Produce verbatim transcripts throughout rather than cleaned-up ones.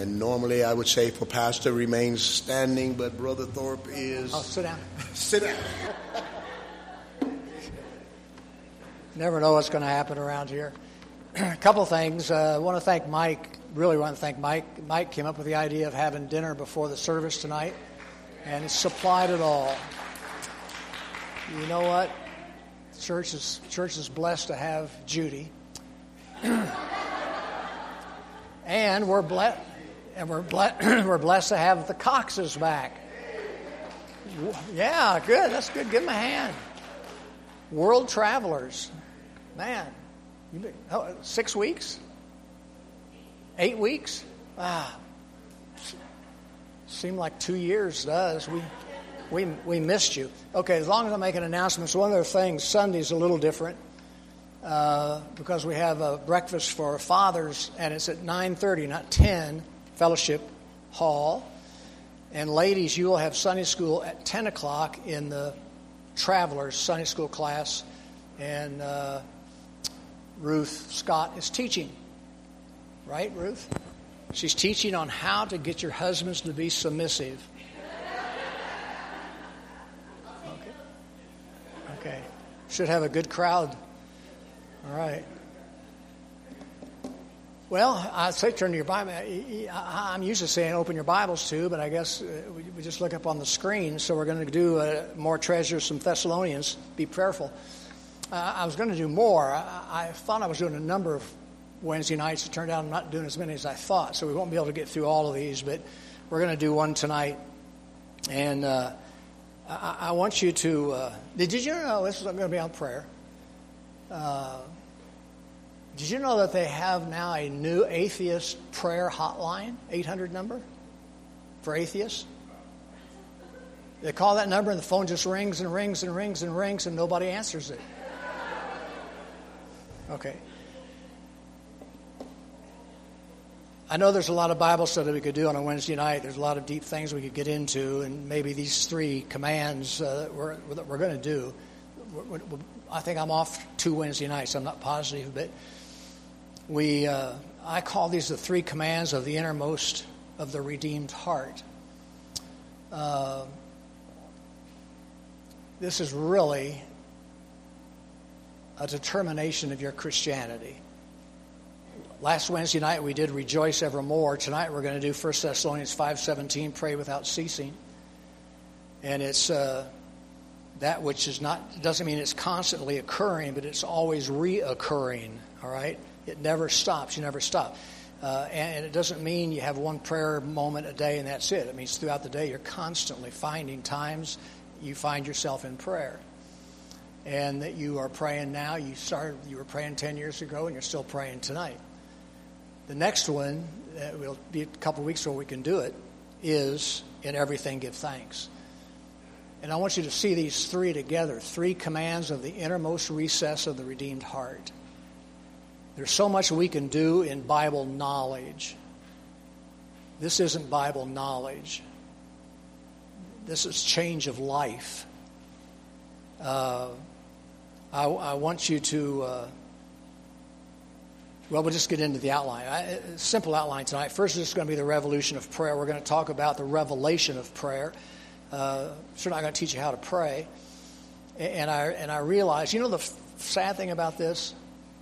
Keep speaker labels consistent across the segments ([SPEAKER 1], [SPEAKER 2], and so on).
[SPEAKER 1] And normally I would say for pastor remains standing, but Brother Thorpe is...
[SPEAKER 2] Oh, sit down.
[SPEAKER 1] Sit down.
[SPEAKER 2] Never know what's going to happen around here. A couple things. Uh, I want to thank Mike. Really want to thank Mike. Mike came up with the idea of having dinner before the service tonight, and it's supplied it all. You know what? Church is church is blessed to have Judy, and we're blessed. And we're ble- we're blessed to have the Coxes back. Yeah, good. That's good. Give them a hand. World travelers, man. You been, oh, six weeks, eight weeks. Ah, seemed like two years does. We we we missed you. Okay, as long as I'm making announcements, one of the things Sunday's a little different uh, because we have a breakfast for fathers, and it's at nine thirty, not ten. Fellowship Hall. And ladies, you will have Sunday school at ten o'clock in the Travelers Sunday school class. And uh, Ruth Scott is teaching. Right, Ruth? She's teaching on how to get your husbands to be submissive. Okay. Okay. Should have a good crowd. All right. Well, I'd say turn to your Bible. I'm used to saying open your Bibles to, but I guess we just look up on the screen. So we're going to do uh, more treasures, some Thessalonians. Be prayerful. Uh, I was going to do more. I, I thought I was doing a number of Wednesday nights. It turned out I'm not doing as many as I thought, so we won't be able to get through all of these. But we're going to do one tonight. And uh, I, I want you to... Uh, did you know this is going to be on prayer? Uh Did you know that they have now a new atheist prayer hotline, eight hundred number for atheists? They call that number and the phone just rings and rings and rings and rings and nobody answers it. Okay. I know there's a lot of Bible study we could do on a Wednesday night. There's a lot of deep things we could get into, and maybe these three commands uh, that we're, that we're going to do. We're, we're, I think I'm off two Wednesday nights. I'm not positive, but... We, uh, I call these the three commands of the innermost of the redeemed heart. Uh, this is really a determination of your Christianity. Last Wednesday night we did rejoice evermore. Tonight we're going to do First Thessalonians five seventeen, pray without ceasing. And it's uh, that which is not, doesn't mean it's constantly occurring, but it's always reoccurring, all right? It never stops. You never stop. Uh, and, and it doesn't mean you have one prayer moment a day and that's it. It means throughout the day you're constantly finding times you find yourself in prayer. And that you are praying now. You started, you were praying ten years ago and you're still praying tonight. The next one, uh, will be a couple of weeks before we can do it, is in everything give thanks. And I want you to see these three together. Three commands of the innermost recess of the redeemed heart. There's so much we can do in Bible knowledge. This isn't Bible knowledge. This is change of life. Uh, I, I want you to, uh, well, we'll just get into the outline. I, simple outline tonight. First is going to be the revolution of prayer. We're going to talk about the revelation of prayer. Uh, sure not going to teach you how to pray. And I, and I realize, you know the f- sad thing about this?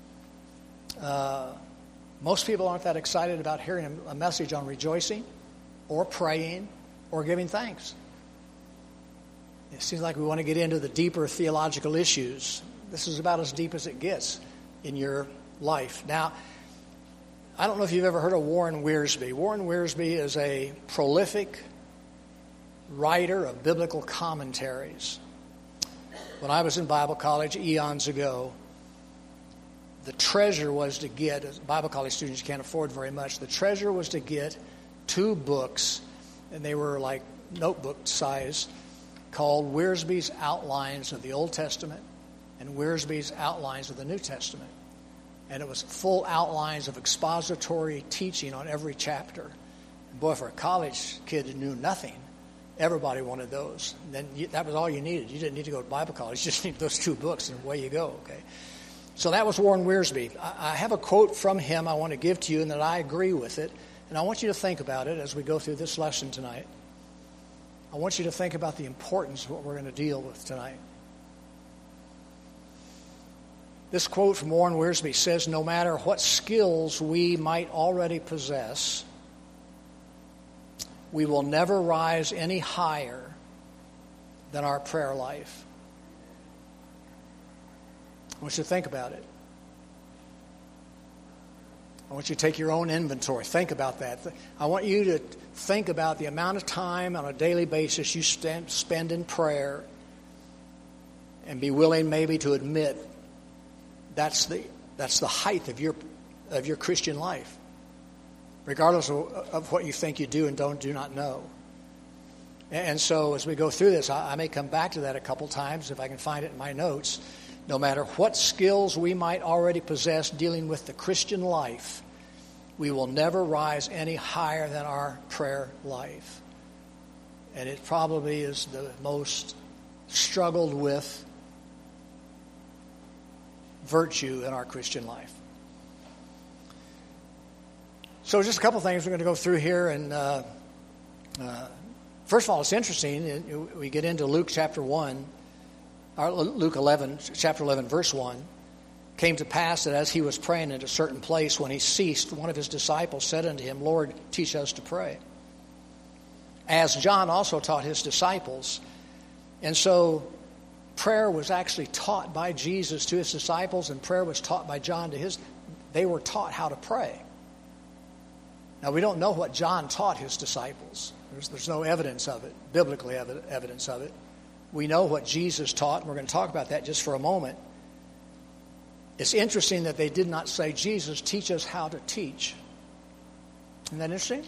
[SPEAKER 2] Uh, most people aren't that excited about hearing a message on rejoicing or praying or giving thanks. It seems like we want to get into the deeper theological issues. This is about as deep as it gets in your life. Now, I don't know if you've ever heard of Warren Wiersbe. Warren Wiersbe is a prolific writer of biblical commentaries. When I was in Bible college eons ago, the treasure was to get, as Bible college students can't afford very much, the treasure was to get two books, and they were like notebook size, called Wiersbe's Outlines of the Old Testament and Wiersbe's Outlines of the New Testament. And it was full outlines of expository teaching on every chapter. And boy, for a college kid who knew nothing, everybody wanted those. And then you, that was all you needed. You didn't need to go to Bible college. You just needed those two books, and away you go, okay? So that was Warren Wiersbe. I have a quote from him I want to give to you and that I agree with it. And I want you to think about it as we go through this lesson tonight. I want you to think about the importance of what we're going to deal with tonight. This quote from Warren Wiersbe says, no matter what skills we might already possess, we will never rise any higher than our prayer life. I want you to think about it. I want you to take your own inventory. Think about that. I want you to think about the amount of time on a daily basis you spend in prayer, and be willing maybe to admit that's the that's the height of your of your Christian life, regardless of, of what you think you do and don't do not know. And so as we go through this, I, I may come back to that a couple times if I can find it in my notes. No matter what skills we might already possess dealing with the Christian life, we will never rise any higher than our prayer life. And it probably is the most struggled with virtue in our Christian life. So just a couple things we're going to go through here. And uh, uh, first of all, it's interesting. We get into Luke chapter one. Or Luke eleven, chapter eleven, verse one, came to pass that as he was praying in a certain place, when he ceased, one of his disciples said unto him, Lord, teach us to pray, as John also taught his disciples. And so prayer was actually taught by Jesus to his disciples, and prayer was taught by John to his. They were taught how to pray. Now, we don't know what John taught his disciples. There's, there's no evidence of it, biblically ev- evidence of it. We know what Jesus taught, and we're going to talk about that just for a moment. It's interesting that they did not say, Jesus, teach us how to teach. Isn't that interesting?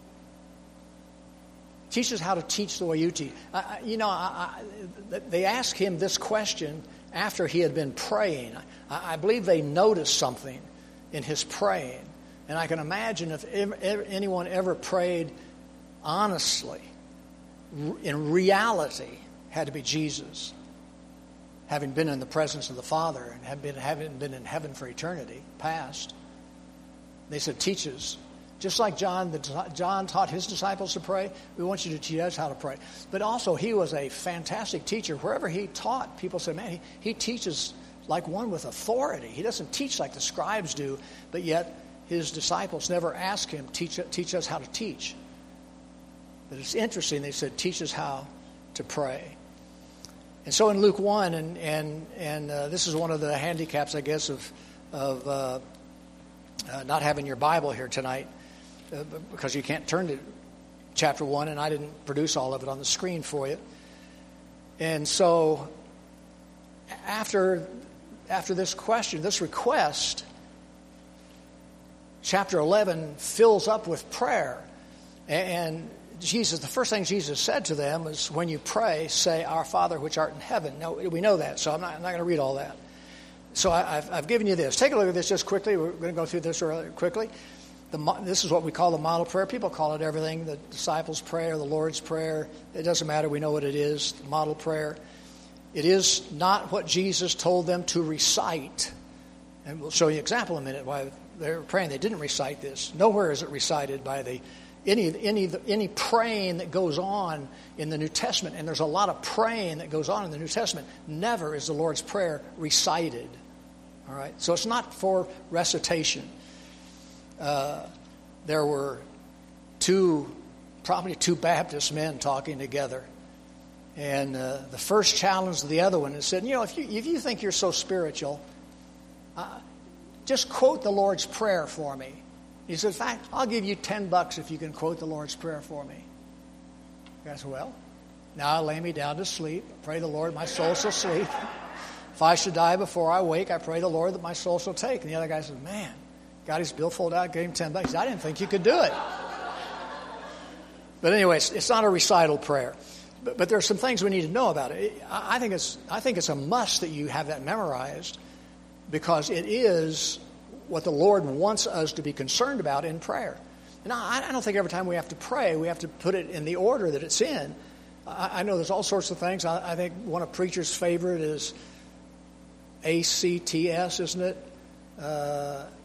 [SPEAKER 2] Teach us how to teach the way you teach. I, you know, I, I, they asked him this question after he had been praying. I, I believe they noticed something in his praying. And I can imagine if ever, anyone ever prayed honestly, in reality, had to be Jesus, having been in the presence of the Father and have been, having been in heaven for eternity past. They said, teach us. Just like John, the, John taught his disciples to pray, we want you to teach us how to pray. But also, he was a fantastic teacher. Wherever he taught, people said, man, he, he teaches like one with authority. He doesn't teach like the scribes do, but yet his disciples never asked him, teach, teach us how to teach. But it's interesting, they said, teach us how to pray. And so in Luke one, and and and uh, this is one of the handicaps, I guess, of of uh, uh, not having your Bible here tonight, uh, because you can't turn to chapter one, and I didn't produce all of it on the screen for you. And so after after this question, this request, chapter eleven fills up with prayer, and Jesus, the first thing Jesus said to them was, when you pray, say, Our Father which art in heaven. Now, we know that, so I'm not, I'm not going to read all that. So I, I've, I've given you this. Take a look at this just quickly. We're going to go through this really quickly. The, this is what we call the model prayer. People call it everything, the disciples' prayer, the Lord's Prayer. It doesn't matter. We know what it is, the model prayer. It is not what Jesus told them to recite. And we'll show you an example in a minute why they were praying. They didn't recite this. Nowhere is it recited by the Any any any praying that goes on in the New Testament, and there's a lot of praying that goes on in the New Testament, never is the Lord's Prayer recited. All right? So it's not for recitation. Uh, there were two, probably two Baptist men talking together. And uh, the first challenged the other one and said, you know, if you, if you think you're so spiritual, uh, just quote the Lord's Prayer for me. He said, in fact, I'll give you ten bucks if you can quote the Lord's Prayer for me. The guy said, well, now I lay me down to sleep. Pray the Lord my soul shall sleep. If I should die before I wake, I pray the Lord that my soul shall take. And the other guy said, man, got his billfold out, gave him ten bucks. I didn't think you could do it. But anyway, it's, it's not a recital prayer. But, but there are some things we need to know about it. I, I think it's I think it's a must that you have that memorized, because it is what the Lord wants us to be concerned about in prayer. And I, I don't think every time we have to pray, we have to put it in the order that it's in. I, I know there's all sorts of things. I, I think one of preachers' favorite is A C T S, isn't it? Uh,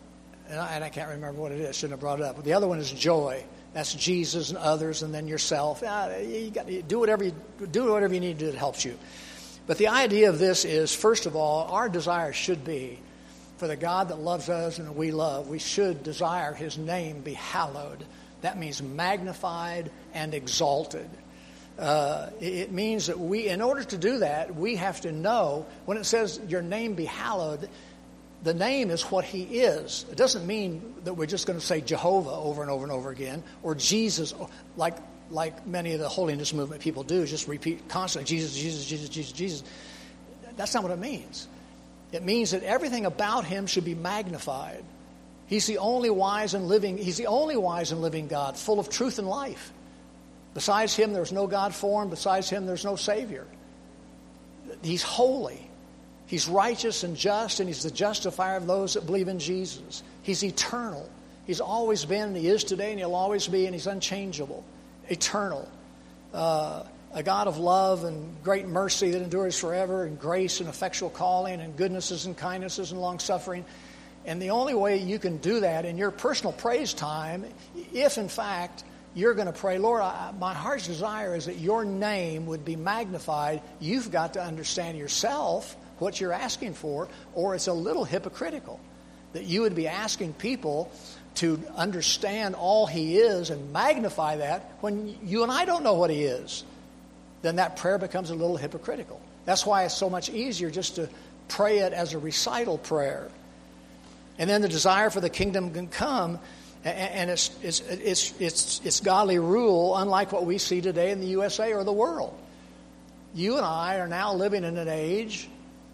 [SPEAKER 2] and I, and I can't remember what it is. Shouldn't have brought it up. But the other one is joy. That's Jesus and others, and then yourself. Uh, you got to do whatever you do whatever you need to do that helps you. But the idea of this is, first of all, our desire should be for the God that loves us and we love. We should desire His name be hallowed. That means magnified and exalted. Uh, it means that we, in order to do that, we have to know, when it says your name be hallowed, the name is what He is. It doesn't mean that we're just going to say Jehovah over and over and over again, or Jesus, like like many of the holiness movement people do, just repeat constantly, Jesus, Jesus, Jesus, Jesus, Jesus. That's not what it means. It means that everything about Him should be magnified. He's the only wise and living, He's the only wise and living God, full of truth and life. Besides Him, there's no God formed. Besides Him, there's no Savior. He's holy. He's righteous and just, and He's the justifier of those that believe in Jesus. He's eternal. He's always been, and He is today, and He'll always be, and He's unchangeable, eternal. Uh, a God of love and great mercy that endures forever, and grace and effectual calling, and goodnesses and kindnesses and long-suffering. And the only way you can do that in your personal praise time, if in fact you're going to pray, Lord, I, my heart's desire is that your name would be magnified, you've got to understand yourself what you're asking for, or it's a little hypocritical that you would be asking people to understand all He is and magnify that when you and I don't know what He is. Then that prayer becomes a little hypocritical. That's why it's so much easier just to pray it as a recital prayer. And then the desire for the kingdom can come, and it's it's it's it's, it's godly rule, unlike what we see today in the U S A or the world. You and I are now living in an age,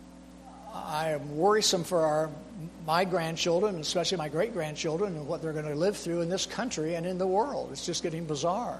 [SPEAKER 2] I am worrisome for our my grandchildren, especially my great-grandchildren, and what they're going to live through in this country and in the world. It's just getting bizarre.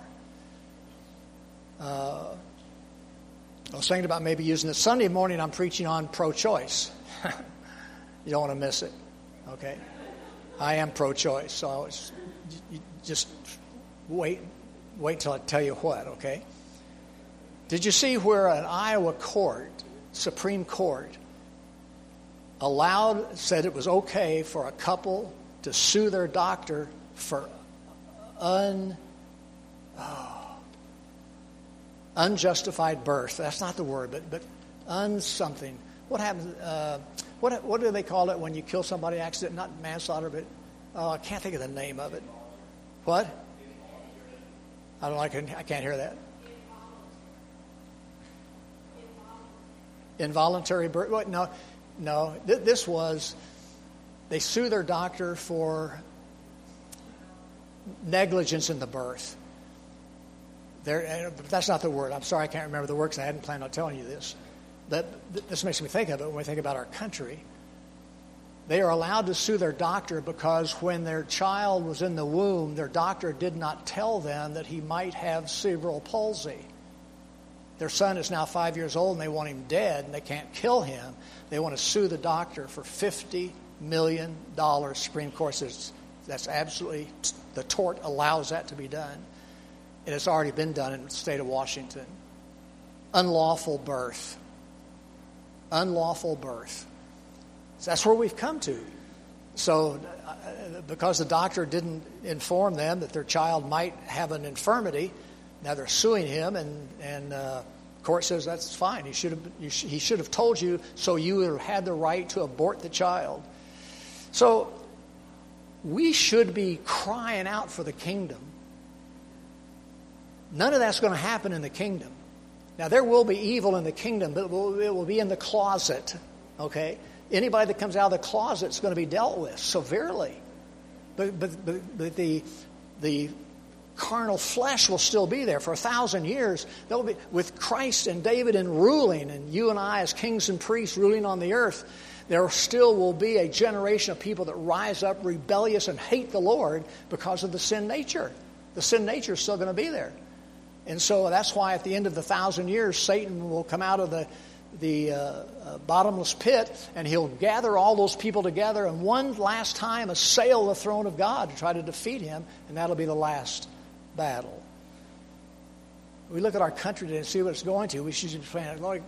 [SPEAKER 2] Uh, I was thinking about maybe using it. Sunday morning I'm preaching on pro-choice. You don't want to miss it, okay? I am pro-choice, so I was, you just wait, wait till I tell you what, okay? Did you see where an Iowa court, Supreme Court, allowed, said it was okay for a couple to sue their doctor for un, oh, unjustified birth? That's not the word, but but un something. What happens? Uh, what what do they call it when you kill somebody accident? Not manslaughter, but oh, I can't think of the name of it. What? I don't like. I can't hear that. Involuntary birth. What? No. No, th- this was, they sue their doctor for negligence in the birth. There, that's not the word. I'm sorry, I can't remember the word because I hadn't planned on telling you this. But th- this makes me think of it when we think about our country. They are allowed to sue their doctor because when their child was in the womb, their doctor did not tell them that he might have cerebral palsy. Their son is now five years old and they want him dead and they can't kill him. They want to sue the doctor for fifty million dollars. Supreme Court says that's absolutely, the tort allows that to be done. And it's already been done in the state of Washington. Unlawful birth. Unlawful birth. So that's where we've come to. So uh, because the doctor didn't inform them that their child might have an infirmity, now they're suing him, and and uh, court says that's fine. He should have you sh- he should have told you, so you would have had the right to abort the child. So we should be crying out for the kingdom. None of that's going to happen in the kingdom. Now there will be evil in the kingdom, but it will, it will be in the closet. Okay, anybody that comes out of the closet is going to be dealt with severely. But but but, but the the carnal flesh will still be there for a thousand years. They'll be with Christ and David and ruling, and you and I as kings and priests ruling on the earth. There still will be a generation of people that rise up rebellious and hate the Lord because of the sin nature. The sin nature is still going to be there. And so that's why at the end of the thousand years, Satan will come out of the the uh, uh, bottomless pit, and he'll gather all those people together and one last time assail the throne of God to try to defeat him, and that'll be the last battle. We look at our country today and see what it's going to. We should be praying, Lord,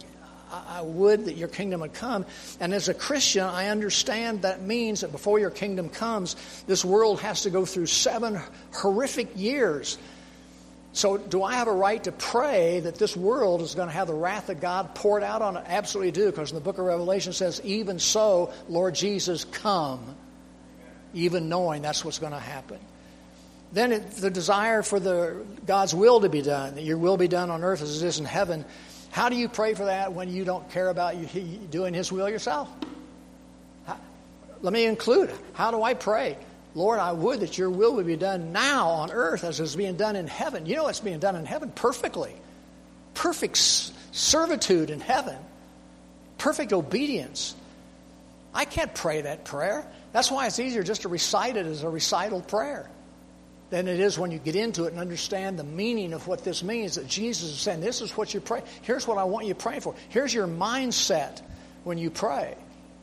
[SPEAKER 2] I would that your kingdom would come. And as a Christian, I understand that means that before your kingdom comes, this world has to go through seven horrific years. So do I have a right to pray that this world is going to have the wrath of God poured out on it? Absolutely do, because in the book of Revelation it says, even so, Lord Jesus, come. Even knowing that's what's going to happen. Then it, the desire for the God's will to be done, that your will be done on earth as it is in heaven. How do you pray for that when you don't care about you doing His will yourself? How, let me include, how do I pray? Lord, I would that your will would be done now on earth as it's being done in heaven. You know it's being done in heaven perfectly. Perfect servitude in heaven. Perfect obedience. I can't pray that prayer. That's why it's easier just to recite it as a recital prayer than it is when you get into it and understand the meaning of what this means, that Jesus is saying, this is what you pray. Here's what I want you to pray for. Here's your mindset when you pray.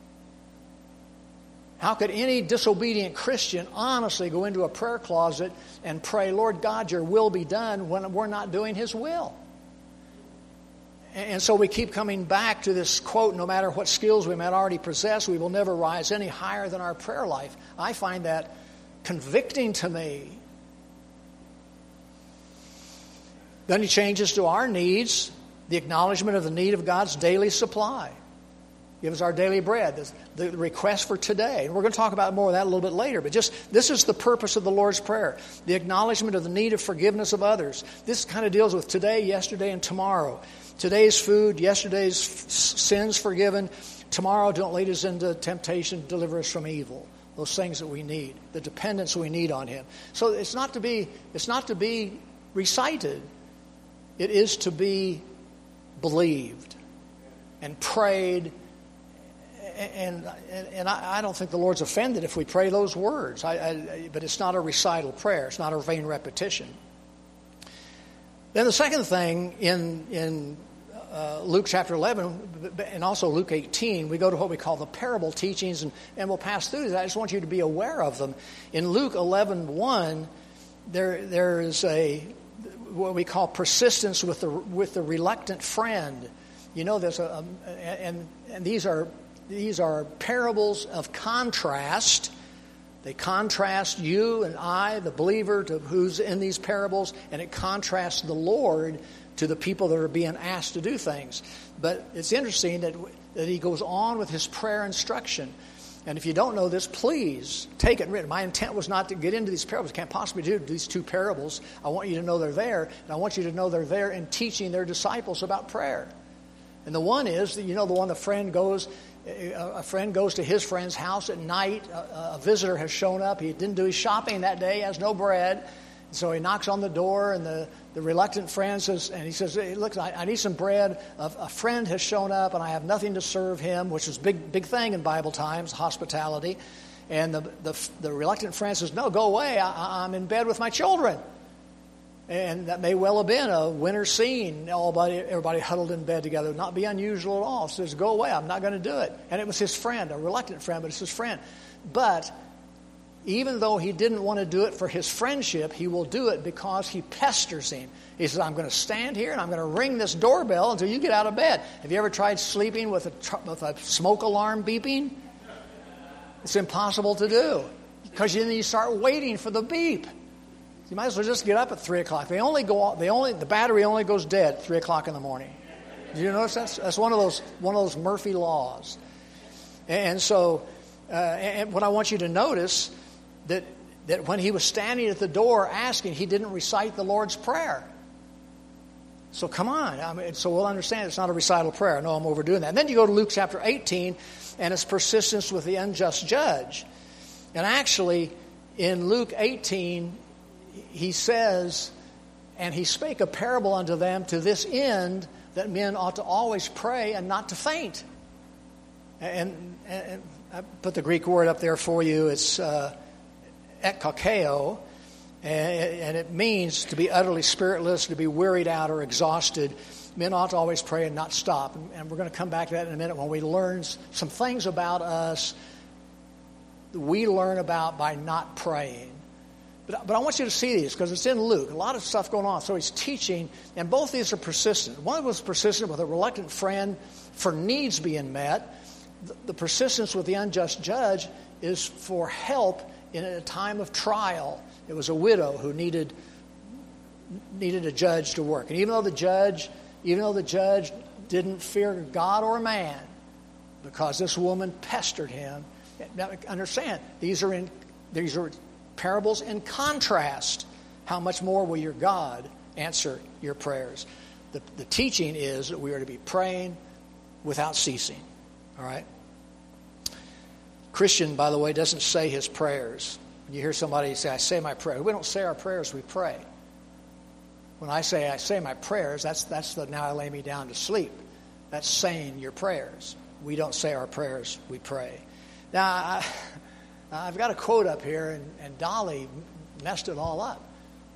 [SPEAKER 2] How could any disobedient Christian honestly go into a prayer closet and pray, Lord God, your will be done, when we're not doing His will? And so we keep coming back to this quote, no matter what skills we might already possess, we will never rise any higher than our prayer life. I find that convicting to me. Then he changes to our needs, the acknowledgement of the need of God's daily supply. Give us our daily bread, the, the request for today. And we're going to talk about more of that a little bit later. But just this is the purpose of the Lord's Prayer. The acknowledgement of the need of forgiveness of others. This kind of deals with today, yesterday, and tomorrow. Today's food, yesterday's f- sins forgiven. Tomorrow, don't lead us into temptation, deliver us from evil. Those things that we need, the dependence we need on Him. So it's not to be, it's not to be recited. It is to be believed and prayed. And and, and I, I don't think the Lord's offended if we pray those words. I, I, but it's not a recital prayer. It's not a vain repetition. Then the second thing in in uh, Luke chapter eleven and also Luke eighteen, we go to what we call the parable teachings, and, and we'll pass through these. I just want you to be aware of them. In Luke eleven one, there there is a what we call persistence with the with the reluctant friend. You know, there's a, a and and these are these are parables of contrast. They contrast you and I, the believer, to who's in these parables, and it contrasts the Lord to the people that are being asked to do things. But it's interesting that that he goes on with his prayer instruction. And if you don't know this, please take it and read it. My intent was not to get into these parables. I can't possibly do these two parables. I want you to know they're there, and I want you to know they're there in teaching their disciples about prayer. And the one is, you know, the one the friend goes, a friend goes to his friend's house at night. A, a visitor has shown up. He didn't do his shopping that day. He has no bread. So he knocks on the door, and the, the reluctant friend says, and he says, hey, look, I, I need some bread. A, a friend has shown up, and I have nothing to serve him, which is a big, big thing in Bible times, hospitality. And the, the, the reluctant friend says, no, go away. I, I'm in bed with my children. And that may well have been a winter scene, everybody, everybody huddled in bed together. It would not be unusual at all. He says, go away, I'm not going to do it. And it was his friend, a reluctant friend, but it's his friend. But even though he didn't want to do it for his friendship, he will do it because he pesters him. He says, I'm going to stand here and I'm going to ring this doorbell until you get out of bed. Have you ever tried sleeping with a, with a smoke alarm beeping? It's impossible to do because then you start waiting for the beep. You might as well just get up at three o'clock. They only go. They only the battery only goes dead at three o'clock in the morning. Do you notice that's that's one of those one of those Murphy laws. And so, uh, and what I want you to notice that that when he was standing at the door asking, he didn't recite the Lord's Prayer. So come on. I mean, so we'll understand it's not a recital prayer. I know I'm overdoing that. And then you go to Luke chapter eighteen, and it's persistence with the unjust judge. And actually, in Luke eighteen, he says, and he spake a parable unto them to this end, that men ought to always pray and not to faint. And, and, and I put the Greek word up there for you. It's uh, ekkakeo, and, and it means to be utterly spiritless, to be wearied out or exhausted. Men ought to always pray and not stop. And, and we're going to come back to that in a minute when we learn some things about us we learn about by not praying. But, but I want you to see these because it's in Luke. A lot of stuff going on. So he's teaching, and both these are persistent. One was persistent with a reluctant friend for needs being met. The, the persistence with the unjust judge is for help in a time of trial. It was a widow who needed needed a judge to work. And even though the judge, even though the judge didn't fear God or man, because this woman pestered him. Now, understand, these are in these are parables in contrast. How much more will your God answer your prayers? The, the teaching is that we are to be praying without ceasing. All right? Christian, by the way, doesn't say his prayers. You hear somebody say, I say my prayers. We don't say our prayers, we pray. When I say I say my prayers, that's that's the now I lay me down to sleep. That's saying your prayers. We don't say our prayers, we pray. Now, I, I've got a quote up here, and, and Dolly messed it all up.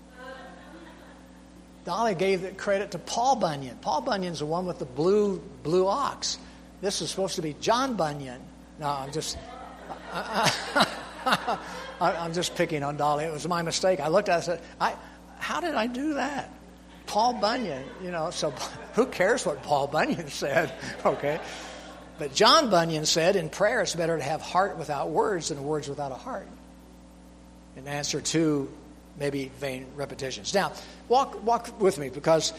[SPEAKER 2] Dolly gave the credit to Paul Bunyan. Paul Bunyan's the one with the blue blue ox. This is supposed to be John Bunyan. No, I'm just... I, I, I'm just picking on Dolly. It was my mistake. I looked at it and said, I, how did I do that? Paul Bunyan, you know, so who cares what Paul Bunyan said, okay? But John Bunyan said, in prayer it's better to have heart without words than words without a heart. In answer to maybe vain repetitions. Now, walk walk with me, because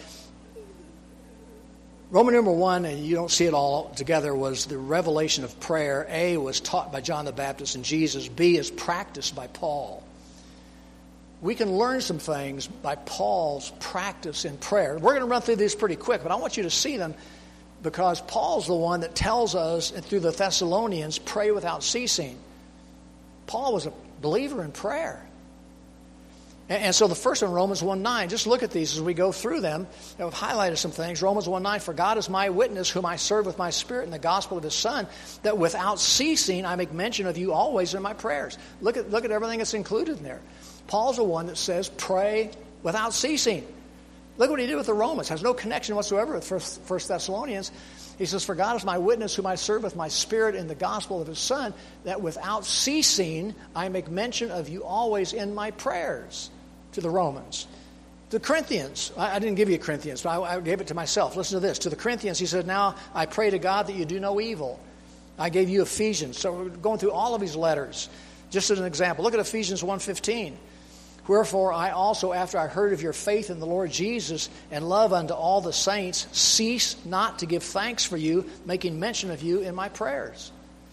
[SPEAKER 2] Roman number one, and you don't see it all together, was the revelation of prayer. A was taught by John the Baptist and Jesus. B is practiced by Paul. We can learn some things by Paul's practice in prayer. We're going to run through these pretty quick, but I want you to see them because Paul's the one that tells us, and through the Thessalonians, pray without ceasing. Paul was a believer in prayer. And, and so the first one, Romans one nine, just look at these as we go through them. I've highlighted some things. Romans one nine, for God is my witness, whom I serve with my spirit in the gospel of his Son, that without ceasing I make mention of you always in my prayers. Look at, look at everything that's included in there. Paul's the one that says pray without ceasing. Look what he did with the Romans. Has no connection whatsoever with First, First Thessalonians. He says, for God is my witness, whom I serve with my spirit in the gospel of his Son, that without ceasing I make mention of you always in my prayers. To the Romans. To the Corinthians, I, I didn't give you Corinthians, but I, I gave it to myself. Listen to this. To the Corinthians, he said, now I pray to God that you do no evil. I gave you Ephesians. So we're going through all of these letters. Just as an example, look at Ephesians one fifteen. Wherefore I also, after I heard of your faith in the Lord Jesus and love unto all the saints, cease not to give thanks for you, making mention of you in my prayers.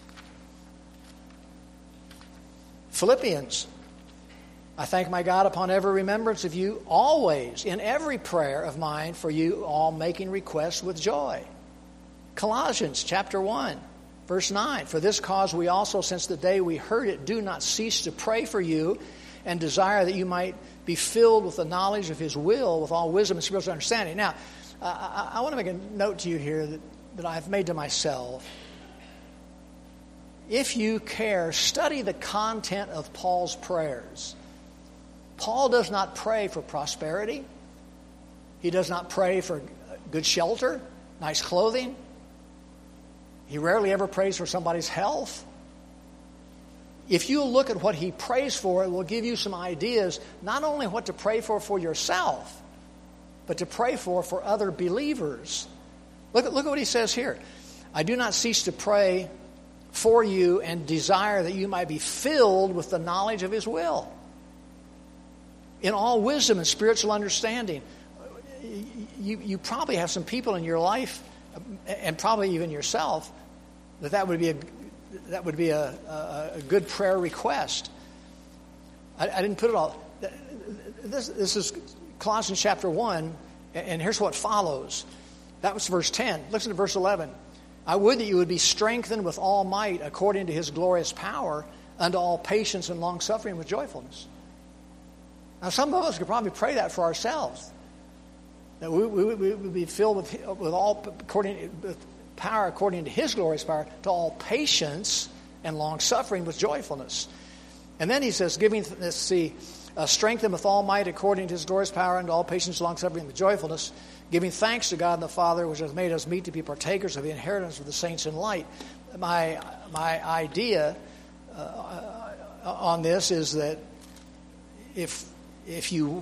[SPEAKER 2] Philippians, I thank my God upon every remembrance of you, always, in every prayer of mine, for you all making requests with joy. Colossians chapter one, verse nine, for this cause we also, since the day we heard it, do not cease to pray for you, and desire that you might be filled with the knowledge of his will, with all wisdom and spiritual understanding. Now, uh, I, I want to make a note to you here that, that I've made to myself. If you care, study the content of Paul's prayers. Paul does not pray for prosperity. He does not pray for good shelter, nice clothing. He rarely ever prays for somebody's health. If you look at what he prays for, it will give you some ideas, not only what to pray for for yourself, but to pray for for other believers. Look at, look at what he says here. I do not cease to pray for you and desire that you might be filled with the knowledge of his will, in all wisdom and spiritual understanding. You, you probably have some people in your life, and probably even yourself, that that would be a that would be a, a, a good prayer request. I, I didn't put it all. This, this is Colossians chapter one, and here's what follows. That was verse ten. Listen to verse eleven. I would that you would be strengthened with all might according to his glorious power unto all patience and long-suffering with joyfulness. Now, some of us could probably pray that for ourselves. That we, we, we would be filled with, with all according with power according to his glorious power, to all patience and long-suffering with joyfulness. And then he says, giving, let's see, uh, strengthened with all might according to his glorious power and all patience, long-suffering with joyfulness, giving thanks to God and the Father, which has made us meet to be partakers of the inheritance of the saints in light. My, my idea uh, on this is that if if you,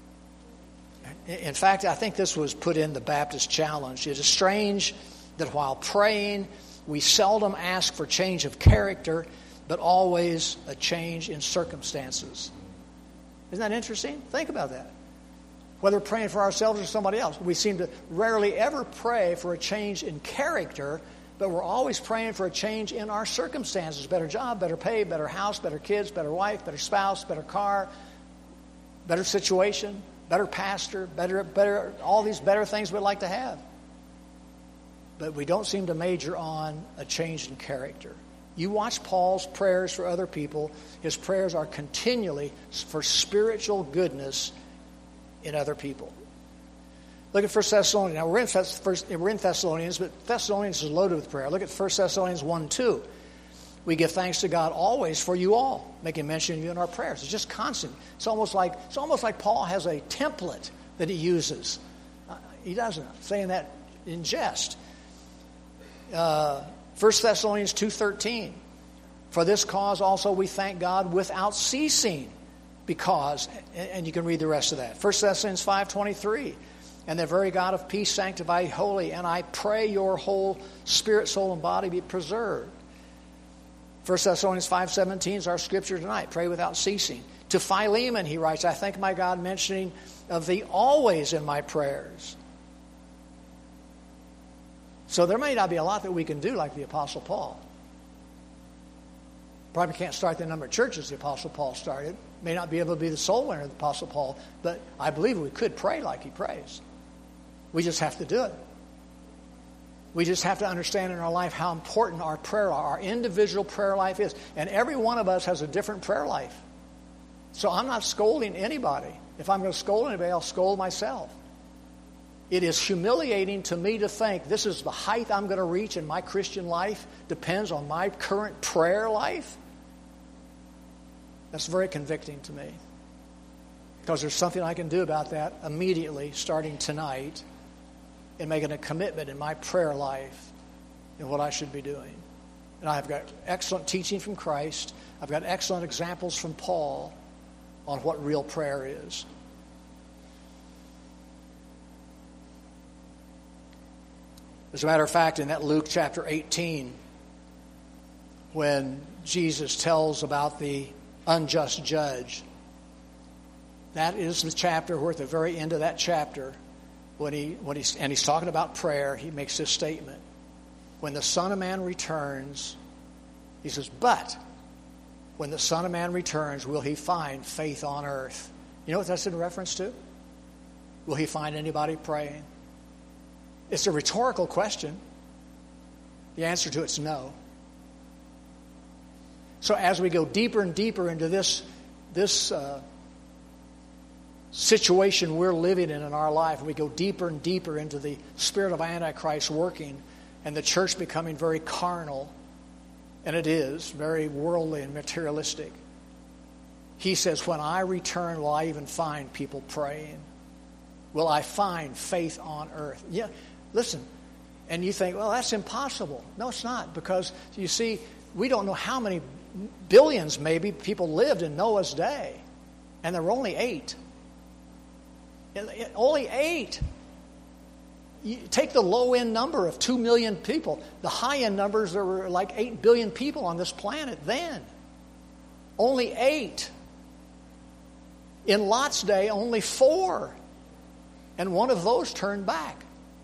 [SPEAKER 2] in fact, I think this was put in the Baptist Challenge. It is strange that while praying, we seldom ask for change of character, but always a change in circumstances. Isn't that interesting? Think about that. Whether praying for ourselves or somebody else, we seem to rarely ever pray for a change in character, but we're always praying for a change in our circumstances. Better job, better pay, better house, better kids, better wife, better spouse, better car, better situation, better pastor, better, better, all these better things we'd like to have. But we don't seem to major on a change in character. You watch Paul's prayers for other people. His prayers are continually for spiritual goodness in other people. Look at First Thessalonians. Now, we're in, first, we're in Thessalonians, but Thessalonians is loaded with prayer. Look at First Thessalonians one two. We give thanks to God always for you all, making mention of you in our prayers. It's just constant. It's almost like it's almost like Paul has a template that he uses. Uh, he doesn't. I'm saying that in jest. Uh, First Thessalonians two thirteen. For this cause also we thank God without ceasing, because, and you can read the rest of that. First Thessalonians five twenty-three. And the very God of peace sanctify you wholly, and I pray your whole spirit, soul, and body be preserved. First Thessalonians five seventeen is our scripture tonight. Pray without ceasing. To Philemon he writes, I thank my God mentioning of thee always in my prayers. So there may not be a lot that we can do like the Apostle Paul. Probably can't start the number of churches the Apostle Paul started. May not be able to be the soul winner of the Apostle Paul, but I believe we could pray like he prays. We just have to do it. We just have to understand in our life how important our prayer, our individual prayer life is. And every one of us has a different prayer life. So I'm not scolding anybody. If I'm going to scold anybody, I'll scold myself. It is humiliating to me to think this is the height I'm going to reach in my Christian life depends on my current prayer life. That's very convicting to me. Because there's something I can do about that immediately, starting tonight, in making a commitment in my prayer life in what I should be doing. And I've got excellent teaching from Christ. I've got excellent examples from Paul on what real prayer is. As a matter of fact, in that Luke chapter eighteen, when Jesus tells about the unjust judge, that is the chapter where at the very end of that chapter, when he when he's and he's talking about prayer, he makes this statement. When the Son of Man returns, he says, but when the Son of Man returns, will he find faith on earth? You know what that's in reference to? Will he find anybody praying? It's a rhetorical question. The answer to it's no. So as we go deeper and deeper into this, this uh, situation we're living in in our life, we go deeper and deeper into the spirit of Antichrist working and the church becoming very carnal, and it is, very worldly and materialistic. He says, when I return, will I even find people praying? Will I find faith on earth? Yeah, listen, and you think, well, that's impossible. No, it's not, because you see, we don't know how many billions maybe people lived in Noah's day, and there were only eight. Only eight. You take the low-end number of two million people. The high-end numbers, there were like eight billion people on this planet then. Only eight. In Lot's day, only four. And one of those turned back.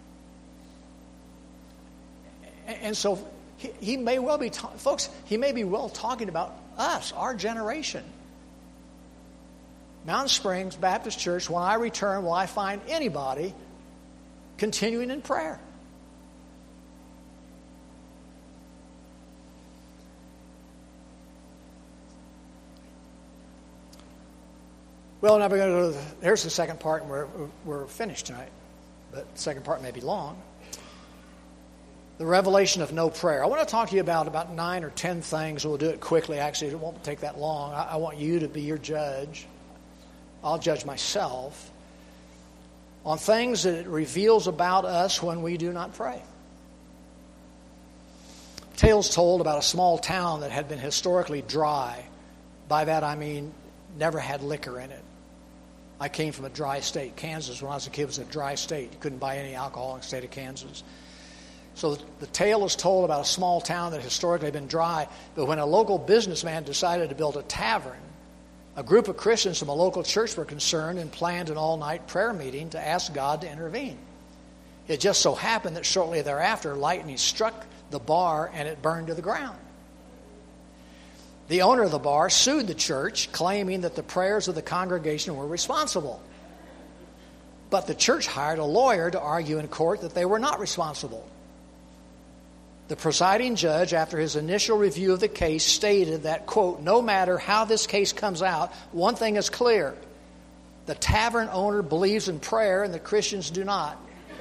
[SPEAKER 2] And so he, he may well be, ta- folks, he may be well talking about us, our generation. Mountain Springs Baptist Church, when I return, will I find anybody continuing in prayer? Well, now we're going to go to the, here's the second part, and we're, we're finished tonight. But the second part may be long. The revelation of no prayer. I want to talk to you about about nine or ten things. We'll do it quickly. Actually, it won't take that long. I, I want you to be your judge. I'll judge myself on things that it reveals about us when we do not pray. Tales told about a small town that had been historically dry. By that I mean never had liquor in it. I came from a dry state. Kansas, when I was a kid, was a dry state. You couldn't buy any alcohol in the state of Kansas. So the tale is told about a small town that historically had been dry, but when a local businessman decided to build a tavern, a group of Christians from a local church were concerned and planned an all-night prayer meeting to ask God to intervene. It just so happened that shortly thereafter, lightning struck the bar and it burned to the ground. The owner of the bar sued the church, claiming that the prayers of the congregation were responsible. But the church hired a lawyer to argue in court that they were not responsible. The presiding judge, after his initial review of the case, stated that, quote, no matter how this case comes out, one thing is clear. The tavern owner believes in prayer and the Christians do not.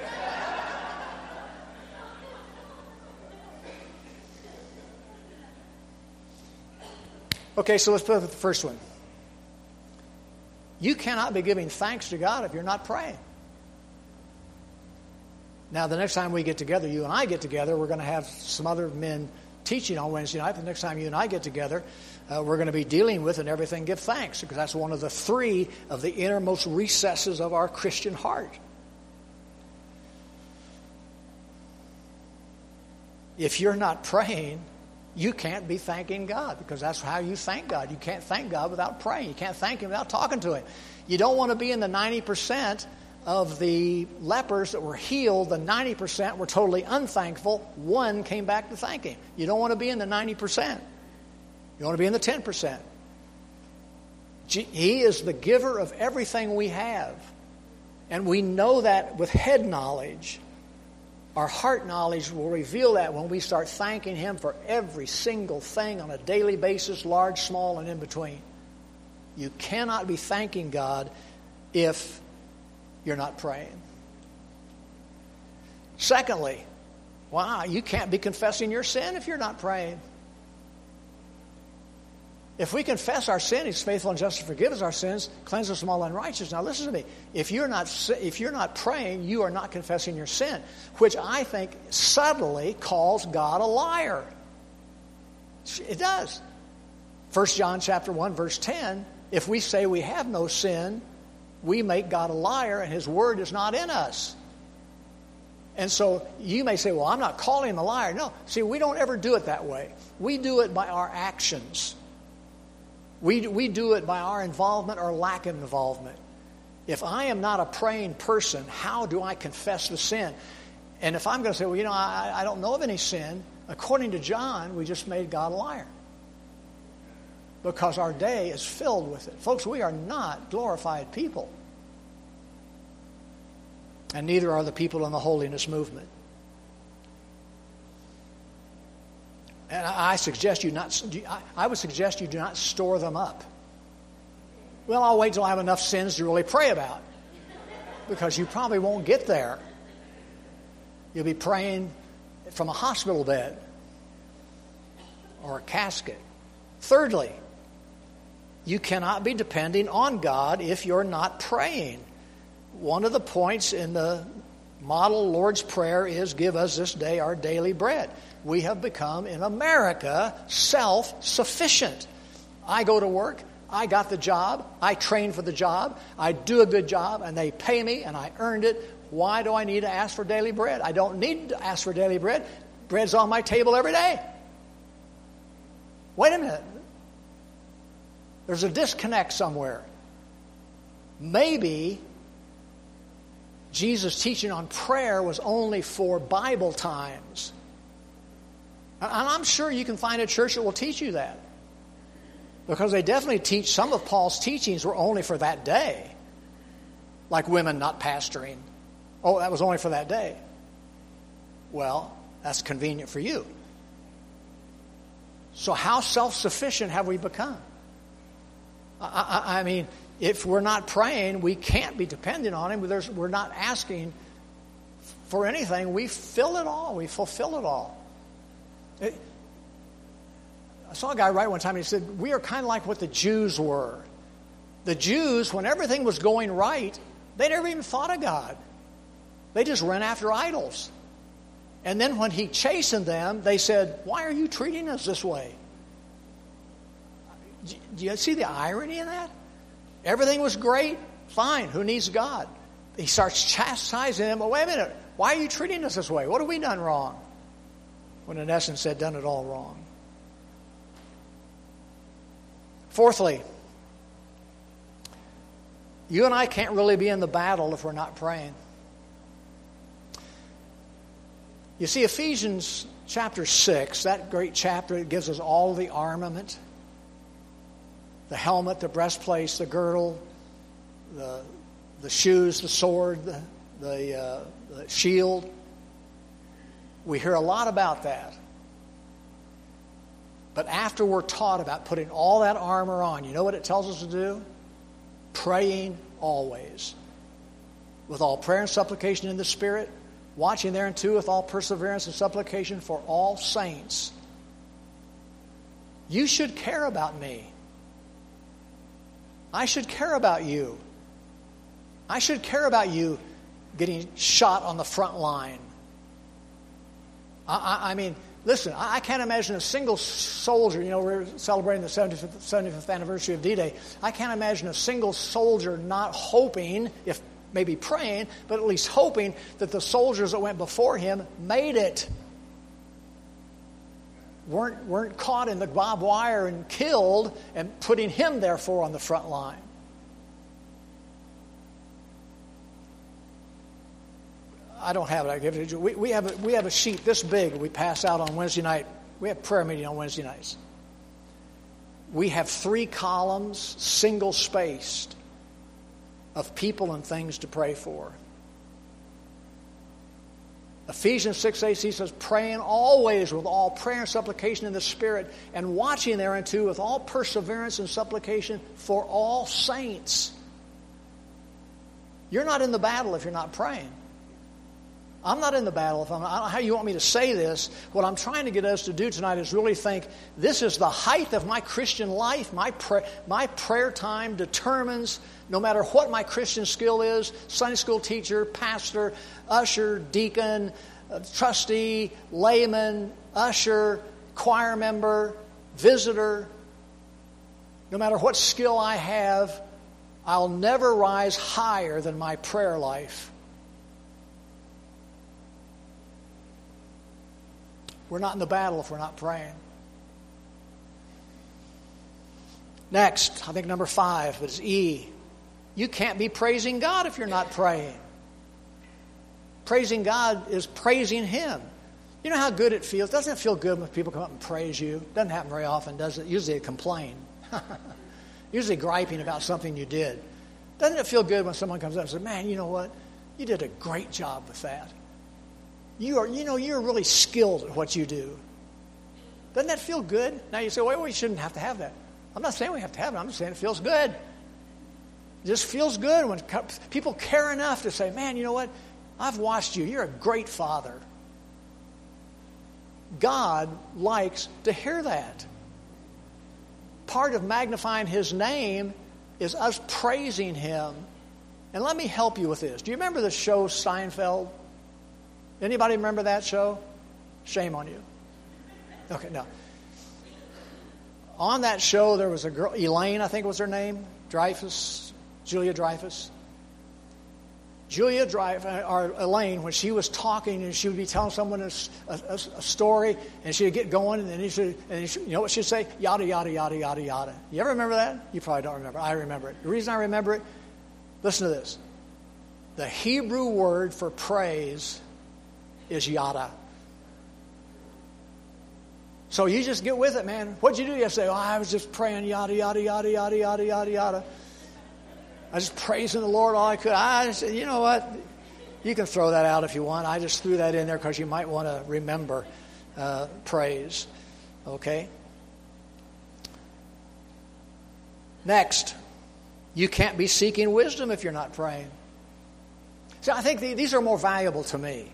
[SPEAKER 2] Okay, so let's put with the first one. You cannot be giving thanks to God if you're not praying. Now, the next time we get together, you and I get together, we're going to have some other men teaching on Wednesday night. The next time you and I get together, uh, we're going to be dealing with and everything give thanks, because that's one of the three of the innermost recesses of our Christian heart. If you're not praying, you can't be thanking God, because that's how you thank God. You can't thank God without praying. You can't thank Him without talking to Him. You don't want to be in the ninety percent of the lepers that were healed. The ninety percent were totally unthankful. One came back to thank Him. You don't want to be in the ninety percent. You want to be in the ten percent. He is the giver of everything we have. And we know that with head knowledge. Our heart knowledge will reveal that when we start thanking Him for every single thing on a daily basis, large, small, and in between. You cannot be thanking God if you're not praying. Secondly, wow, you can't be confessing your sin if you're not praying. If we confess our sin, He's faithful and just to forgive us our sins, cleanse us from all unrighteousness. Now listen to me. If you're not if you're not praying, you are not confessing your sin, which I think subtly calls God a liar. It does. First John chapter one, verse ten, if we say we have no sin, we make God a liar and His word is not in us. And so you may say, well, I'm not calling Him a liar. No. See, we don't ever do it that way. We do it by our actions. We, we do it by our involvement or lack of involvement. If I am not a praying person, how do I confess the sin? And if I'm going to say, well, you know, I, I don't know of any sin, according to John, we just made God a liar. Because our day is filled with it. Folks, we are not glorified people. And neither are the people in the holiness movement. And I suggest you not. I would suggest you do not store them up. Well, I'll wait till I have enough sins to really pray about, because you probably won't get there. You'll be praying from a hospital bed or a casket. Thirdly, you cannot be depending on God if you're not praying. One of the points in the model Lord's Prayer is, give us this day our daily bread. We have become, in America, self-sufficient. I go to work, I got the job, I train for the job, I do a good job, and they pay me, and I earned it. Why do I need to ask for daily bread? I don't need to ask for daily bread. Bread's on my table every day. Wait a minute. There's a disconnect somewhere. Maybe Jesus' teaching on prayer was only for Bible times. And I'm sure you can find a church that will teach you that. Because they definitely teach, some of Paul's teachings were only for that day. Like women not pastoring. Oh, that was only for that day. Well, that's convenient for you. So how self-sufficient have we become? I, I, I mean, if we're not praying, we can't be dependent on Him. There's, we're not asking for anything. We fill it all. We fulfill it all. It, I saw a guy write one time, and he said, we are kind of like what the Jews were. The Jews, when everything was going right, they never even thought of God. They just ran after idols. And then when He chastened them, they said, why are you treating us this way? Do you see the irony in that? Everything was great. Fine. Who needs God? He starts chastising them. Well, wait a minute. Why are you treating us this way? What have we done wrong? When in essence they'd done it all wrong. Fourthly, you and I can't really be in the battle if we're not praying. You see, Ephesians chapter six, that great chapter, it gives us all the armament. The helmet, the breastplate, the girdle, the, the shoes, the sword, the, the, uh, the shield. We hear a lot about that. But after we're taught about putting all that armor on, you know what it tells us to do? Praying always. With all prayer and supplication in the Spirit, watching thereunto with all perseverance and supplication for all saints. You should care about me. I should care about you. I should care about you getting shot on the front line. I, I, I mean, listen, I, I can't imagine a single soldier, you know, we're celebrating the seventy-fifth, seventy-fifth anniversary of D-Day. I can't imagine a single soldier not hoping, if maybe praying, but at least hoping that the soldiers that went before him made it. Weren't, weren't caught in the barbed wire and killed, and putting him, therefore, on the front line. I don't have it. I give it to you. We, we, have a, we have a sheet this big we pass out on Wednesday night. We have prayer meeting on Wednesday nights. We have three columns, single-spaced, of people and things to pray for. Ephesians six eight says, praying always with all prayer and supplication in the Spirit, and watching thereunto with all perseverance and supplication for all saints. You're not in the battle if you're not praying. I'm not in the battle if I'm not. I don't know how you want me to say this. What I'm trying to get us to do tonight is really think, this is the height of my Christian life. My, pray, my prayer time determines, no matter what my Christian skill is, Sunday school teacher, pastor, usher, deacon, uh, trustee, layman, usher, choir member, visitor, no matter what skill I have, I'll never rise higher than my prayer life. We're not in the battle if we're not praying. Next, I think number five, but it's E. You can't be praising God if you're not praying. Praising God is praising Him. You know how good it feels? Doesn't it feel good when people come up and praise you? Doesn't happen very often, does it? Usually they complain. Usually griping about something you did. Doesn't it feel good when someone comes up and says, man, you know what? You did a great job with that. You are, you know, you're really skilled at what you do. Doesn't that feel good? Now you say, well, we shouldn't have to have that. I'm not saying we have to have it. I'm just saying it feels good. It just feels good when people care enough to say, man, you know what? I've watched you. You're a great father. God likes to hear that. Part of magnifying His name is us praising Him. And let me help you with this. Do you remember the show Seinfeld? Anybody remember that show? Shame on you. Okay, no. On that show, there was a girl, Elaine, I think was her name, Dreyfus, Julia Dreyfus. Julia Dreyfus, or Elaine, when she was talking and she would be telling someone a, a, a story, and she'd get going, and then she, and she, you know what she'd say? Yada, yada, yada, yada, yada. You ever remember that? You probably don't remember. I remember it. The reason I remember it, listen to this. The Hebrew word for praise is yada. So you just get with it, man. What'd you do yesterday? Oh, I was just praying yada, yada, yada, yada, yada, yada, yada. I was just praising the Lord all I could. I just said, you know what? You can throw that out if you want. I just threw that in there because you might want to remember uh, praise. Okay? Next, you can't be seeking wisdom if you're not praying. So I think the, these are more valuable to me.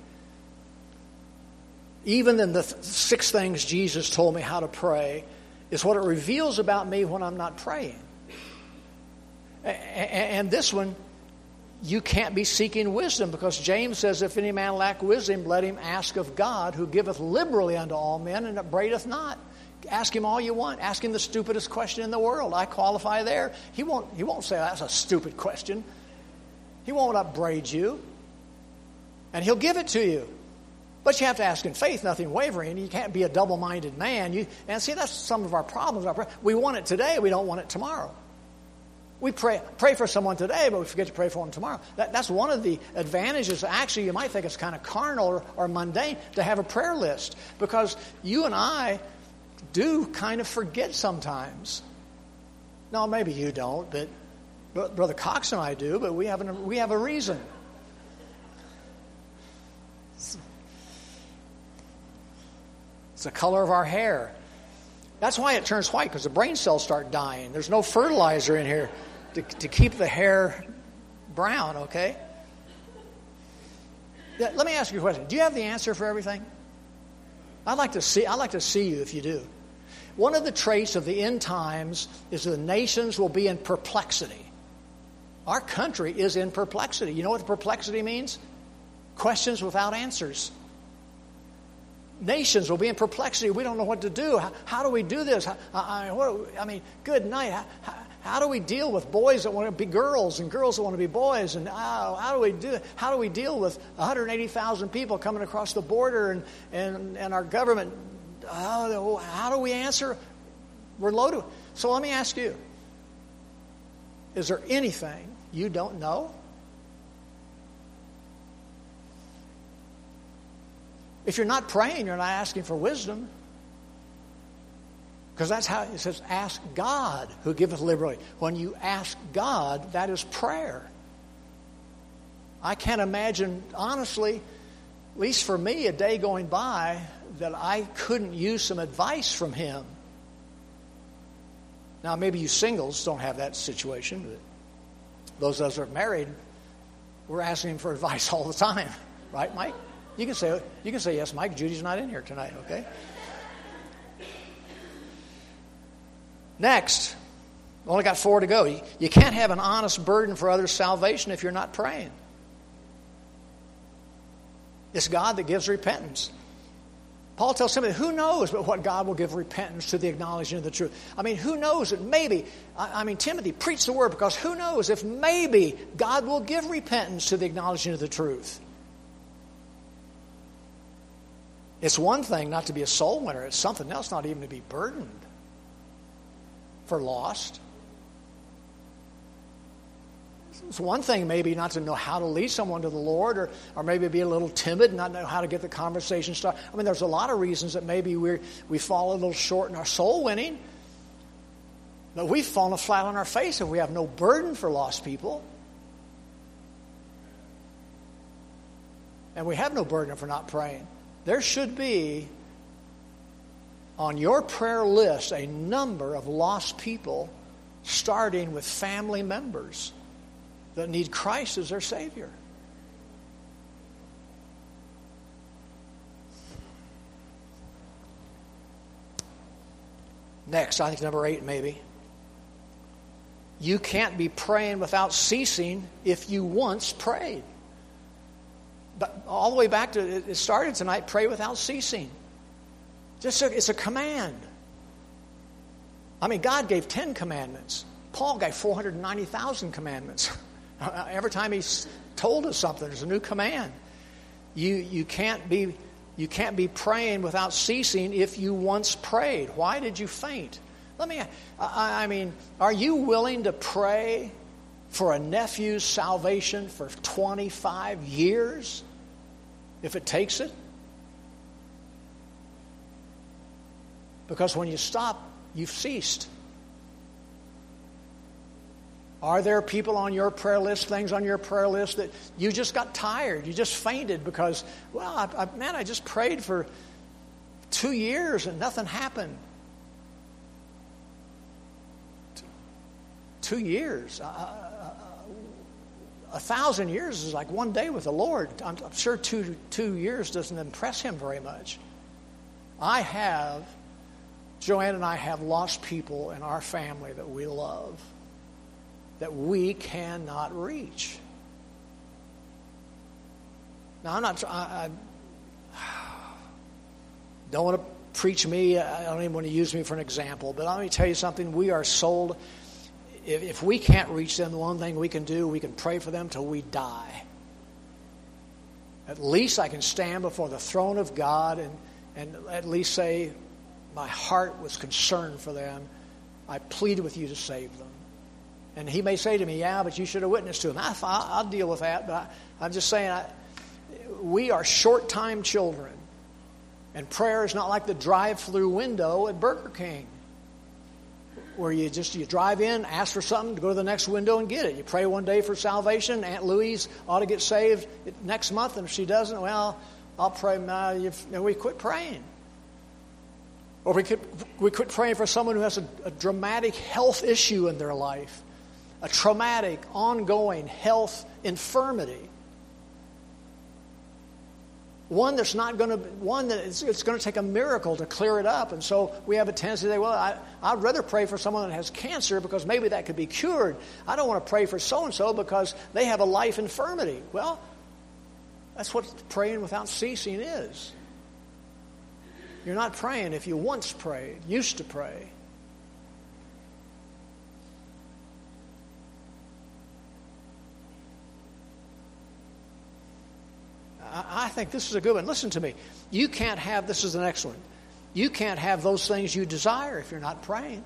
[SPEAKER 2] Even than the th- six things Jesus told me how to pray is what it reveals about me when I'm not praying. A- and this one, you can't be seeking wisdom, because James says, if any man lack wisdom, let him ask of God, who giveth liberally unto all men and upbraideth not. Ask him all you want. Ask him the stupidest question in the world. I qualify there. He won't, he won't say, that's a stupid question. He won't upbraid you. And he'll give it to you. But you have to ask in faith, nothing wavering. You can't be a double-minded man. You, and see, that's some of our problems. We want it today. We don't want it tomorrow. We pray pray for someone today, but we forget to pray for them tomorrow. That, that's one of the advantages. Actually, you might think it's kind of carnal or, or mundane to have a prayer list, because you and I do kind of forget sometimes. No, maybe you don't, but Brother Cox and I do, but we have, an, we have a reason. It's, it's the color of our hair. That's why it turns white, because the brain cells start dying. There's no fertilizer in here to, to keep the hair brown, okay? Yeah, let me ask you a question. Do you have the answer for everything? I'd like to see, I'd like to see you if you do. One of the traits of the end times is the nations will be in perplexity. Our country is in perplexity. You know what the perplexity means? Questions without answers. Nations will be in perplexity. We don't know what to do. How, how do we do this? How, I, what, I mean, good night. How, how, how do we deal with boys that want to be girls and girls that want to be boys? And how, how do we do? How do we deal with one hundred eighty thousand people coming across the border and and, and our government? How, how do we answer? We're loaded. So let me ask you: is there anything you don't know? If you're not praying, you're not asking for wisdom. Because that's how it says, ask God who giveth liberally. When you ask God, that is prayer. I can't imagine, honestly, at least for me, a day going by that I couldn't use some advice from Him. Now, maybe you singles don't have that situation, but those of us that are married, we're asking Him for advice all the time. Right, Mike? You can say you can say yes, Mike. Judy's not in here tonight, okay? Next, only got four to go. You, you can't have an honest burden for others' salvation if you're not praying. It's God that gives repentance. Paul tells Timothy, who knows but what God will give repentance to the acknowledgement of the truth? I mean, who knows that maybe, I, I mean, Timothy, preach the word, because who knows if maybe God will give repentance to the acknowledgement of the truth. It's one thing not to be a soul winner. It's something else not even to be burdened for lost. It's one thing maybe not to know how to lead someone to the Lord, or, or maybe be a little timid and not know how to get the conversation started. I mean, there's a lot of reasons that maybe we we fall a little short in our soul winning. But we've fallen flat on our face if we have no burden for lost people. And we have no burden if we're not praying. There should be on your prayer list a number of lost people, starting with family members that need Christ as their Savior. Next, I think number eight maybe. You can't be praying without ceasing if you once prayed. But all the way back to, it started tonight, pray without ceasing. Just a, it's a command. I mean, God gave ten commandments. Paul gave four hundred ninety thousand commandments. Every time He's told us something, there's a new command. You you can't be you can't be praying without ceasing if you once prayed. Why did you faint? Let me. I, I mean, are you willing to pray for a nephew's salvation for twenty-five years, if it takes it? Because when you stop, you've ceased. Are there people on your prayer list, things on your prayer list that you just got tired, you just fainted because, well, I, I, man, I just prayed for two years and nothing happened. Two years. Uh, A thousand years is like one day with the Lord. I'm, I'm sure two two years doesn't impress Him very much. I have, Joanne and I have lost people in our family that we love, that we cannot reach. Now, I'm not, I, I don't want to preach me. I don't even want to use me for an example. But let me tell you something. We are sold. If, if we can't reach them, the one thing we can do, we can pray for them till we die. At least I can stand before the throne of God and, and at least say, my heart was concerned for them. I pleaded with you to save them. And he may say to me, yeah, but you should have witnessed to them. I, I'll deal with that. But I, I'm just saying, I, we are short-time children. And prayer is not like the drive-through window at Burger King, where you just you drive in, ask for something, go to the next window and get it. You pray one day for salvation. Aunt Louise ought to get saved next month, and if she doesn't, well, I'll pray. And we quit praying. Or we could we quit praying for someone who has a, a dramatic health issue in their life, a traumatic, ongoing health infirmity. One that's not going to, one that it's, it's going to take a miracle to clear it up. And so we have a tendency to say, well, I, I'd rather pray for someone that has cancer because maybe that could be cured. I don't want to pray for so-and-so because they have a life infirmity. Well, that's what praying without ceasing is. You're not praying if you once prayed, used to pray. I think this is a good one. Listen to me. You can't have, this is the next one. You can't have those things you desire if you're not praying.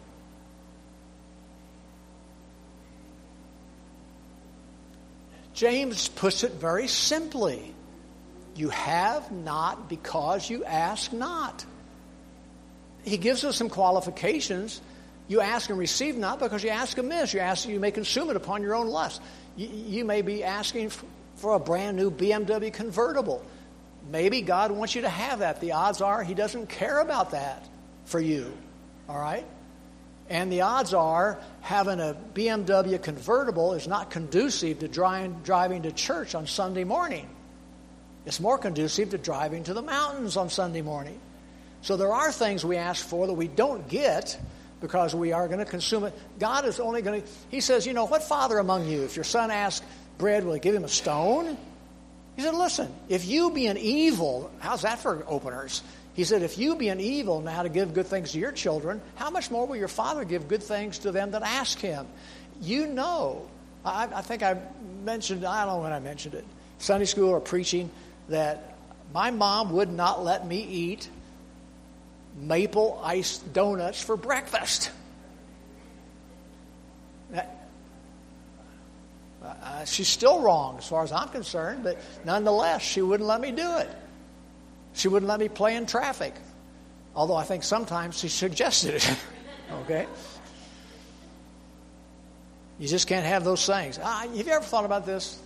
[SPEAKER 2] James puts it very simply. You have not because you ask not. He gives us some qualifications. You ask and receive not because you ask amiss. You ask, you may consume it upon your own lust. You, you may be asking for, for a brand new B M W convertible. Maybe God wants you to have that. The odds are He doesn't care about that for you. All right? And the odds are having a B M W convertible is not conducive to driving, driving to church on Sunday morning. It's more conducive to driving to the mountains on Sunday morning. So there are things we ask for that we don't get because we are going to consume it. God is only going to, He says, you know, what father among you, if your son asks bread, will He give him a stone? He said, listen, if you be an evil, how's that for openers? He said, if you be an evil now to give good things to your children, how much more will your Father give good things to them that ask Him? You know, I, I think I mentioned, I don't know when I mentioned it, Sunday school or preaching, that my mom would not let me eat maple iced donuts for breakfast. That, uh, she's still wrong as far as I'm concerned, but nonetheless, she wouldn't let me do it. She wouldn't let me play in traffic, although I think sometimes she suggested it. Okay? You just can't have those things. Ah, have you ever thought about this?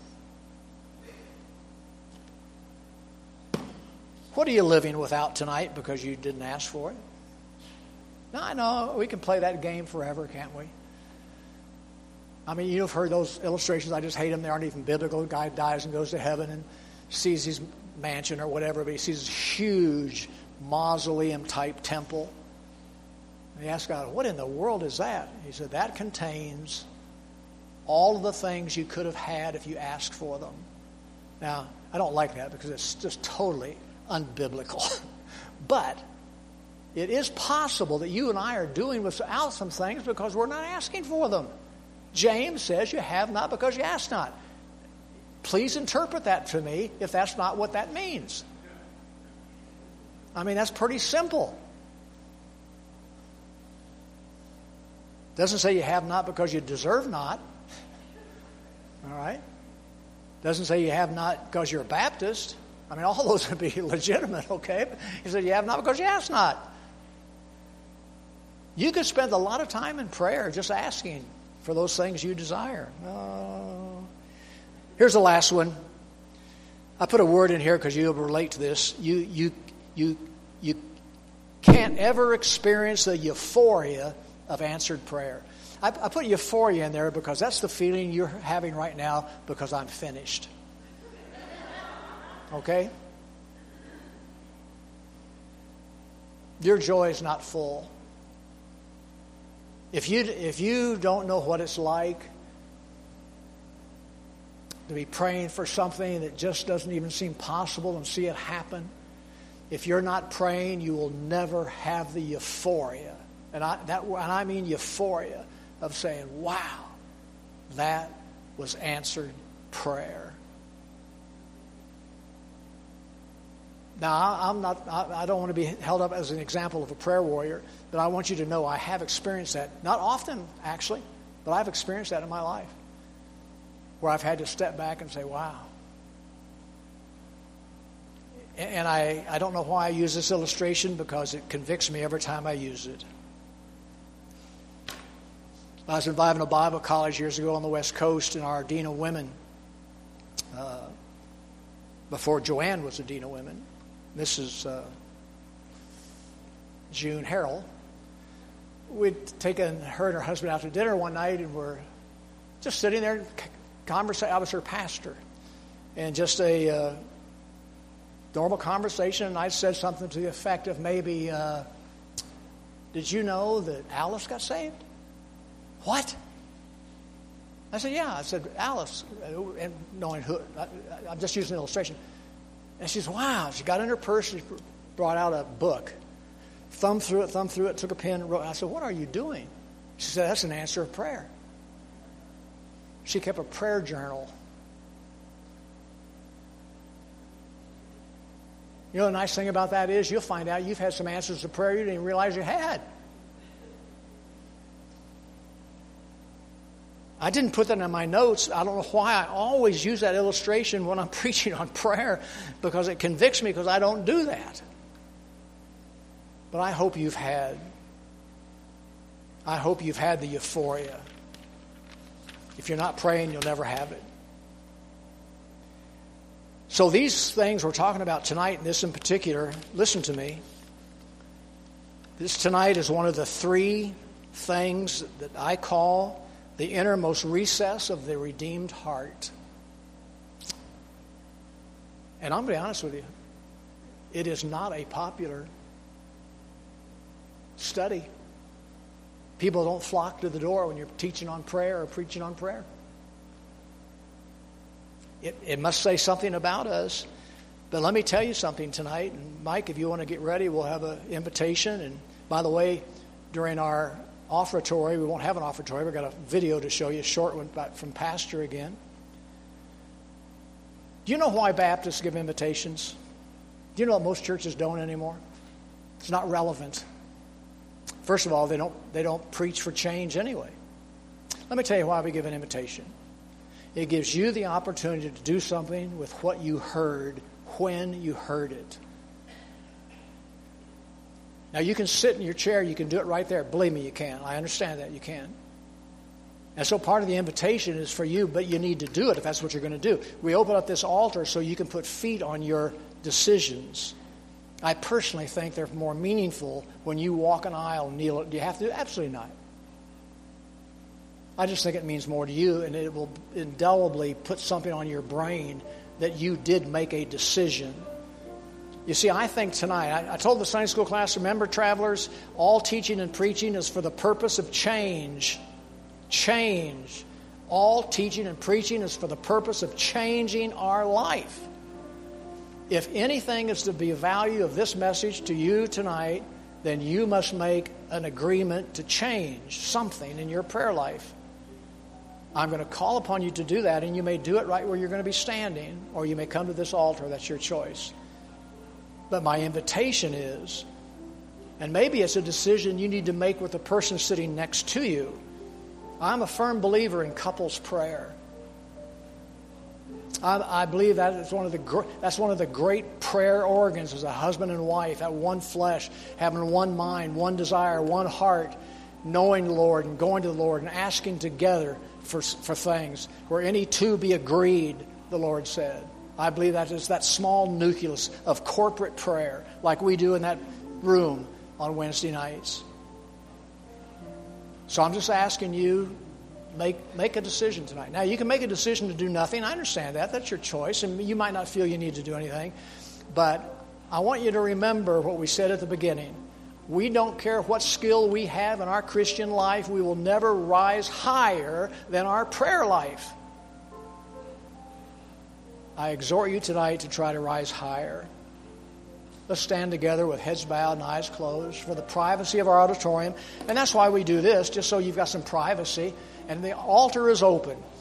[SPEAKER 2] What are you living without tonight because you didn't ask for it? No, I know. We can play that game forever, can't we? I mean, you've heard those illustrations. I just hate them. They aren't even biblical. The guy dies and goes to heaven and sees his mansion or whatever, but he sees this huge mausoleum-type temple. And he asks God, what in the world is that? He said, that contains all of the things you could have had if you asked for them. Now, I don't like that because it's just totally unbiblical. But it is possible that you and I are doing without some things because we're not asking for them. James says you have not because you ask not. Please interpret that to me if that's not what that means. I mean, that's pretty simple. Doesn't say you have not because you deserve not. All right? Doesn't say you have not because you're a Baptist. I mean, all those would be legitimate, okay? But he said you have not because you ask not. You could spend a lot of time in prayer just asking for those things you desire. Oh. Here's the last one. I put a word in here because you'll relate to this. You, you, you, you can't ever experience the euphoria of answered prayer. I, I put euphoria in there because that's the feeling you're having right now because I'm finished. Okay? Your joy is not full. If you if you don't know what it's like to be praying for something that just doesn't even seem possible and see it happen, if you're not praying, you will never have the euphoria. And I, that, and I mean euphoria of saying, wow, that was answered prayer. Now, I'm not, I don't want to be held up as an example of a prayer warrior, but I want you to know I have experienced that. Not often, actually, but I've experienced that in my life, where I've had to step back and say, wow. And I, I don't know why I use this illustration, because it convicts me every time I use it. I was involved in a Bible college years ago on the West Coast, and our Dean of Women, uh, before Joanne was the Dean of Women, Missus Uh, June Harrell, we'd taken her and her husband out to dinner one night, and we're just sitting there, conversating. I was her pastor, and just a uh, normal conversation, and I said something to the effect of maybe, uh, did you know that Alice got saved? What? I said, yeah. I said, Alice, and knowing who, I, I'm just using an illustration. And she said, wow. She got in her purse, she brought out a book, thumbed through it, thumbed through it, took a pen and wrote. I said, what are you doing? She said, that's an answer of prayer. She kept a prayer journal. You know, the nice thing about that is you'll find out you've had some answers to prayer you didn't even realize you had. I didn't put that in my notes. I don't know why I always use that illustration when I'm preaching on prayer, because it convicts me, because I don't do that. But I hope you've had, I hope you've had the euphoria. If you're not praying, you'll never have it. So these things we're talking about tonight, and this in particular, listen to me. This tonight is one of the three things that I call the innermost recess of the redeemed heart. And I'm going to be honest with you, it is not a popular study. People don't flock to the door when you're teaching on prayer or preaching on prayer. It, it must say something about us. But let me tell you something tonight. And Mike, if you want to get ready, we'll have an invitation. And by the way, during our offertory, we won't have an offertory. We've got a video to show you, a short one from Pastor again. Do you know why Baptists give invitations? Do you know what most churches don't anymore? It's not relevant. First of all, they don't they don't preach for change anyway. Let me tell you why we give an invitation. It gives you the opportunity to do something with what you heard when you heard it. Now, you can sit in your chair. You can do it right there. Believe me, you can. I understand that. You can. And so part of the invitation is for you, but you need to do it if that's what you're going to do. We open up this altar so you can put feet on your decisions. I personally think they're more meaningful when you walk an aisle and kneel. Do you have to do it? Absolutely not. I just think it means more to you, and it will indelibly put something on your brain that you did make a decision. You see, I think tonight, I, I told the Sunday school class, remember, travelers, all teaching and preaching is for the purpose of change. Change. All teaching and preaching is for the purpose of changing our life. If anything is to be of value of this message to you tonight, then you must make an agreement to change something in your prayer life. I'm going to call upon you to do that, and you may do it right where you're going to be standing, or you may come to this altar. That's your choice. But my invitation is, and maybe it's a decision you need to make with the person sitting next to you. I'm a firm believer in couples prayer. I, I believe that is one of the that's one of the great prayer organs, as a husband and wife, that one flesh, having one mind, one desire, one heart, knowing the Lord and going to the Lord and asking together for for things where any two be agreed, the Lord said. I believe that is that small nucleus of corporate prayer, like we do in that room on Wednesday nights. So I'm just asking you, make make a decision tonight. Now, you can make a decision to do nothing. I understand that. That's your choice, and you might not feel you need to do anything. But I want you to remember what we said at the beginning. We don't care what skill we have in our Christian life. We will never rise higher than our prayer life. I exhort you tonight to try to rise higher. Let's stand together with heads bowed and eyes closed for the privacy of our auditorium. And that's why we do this, just so you've got some privacy. And the altar is open.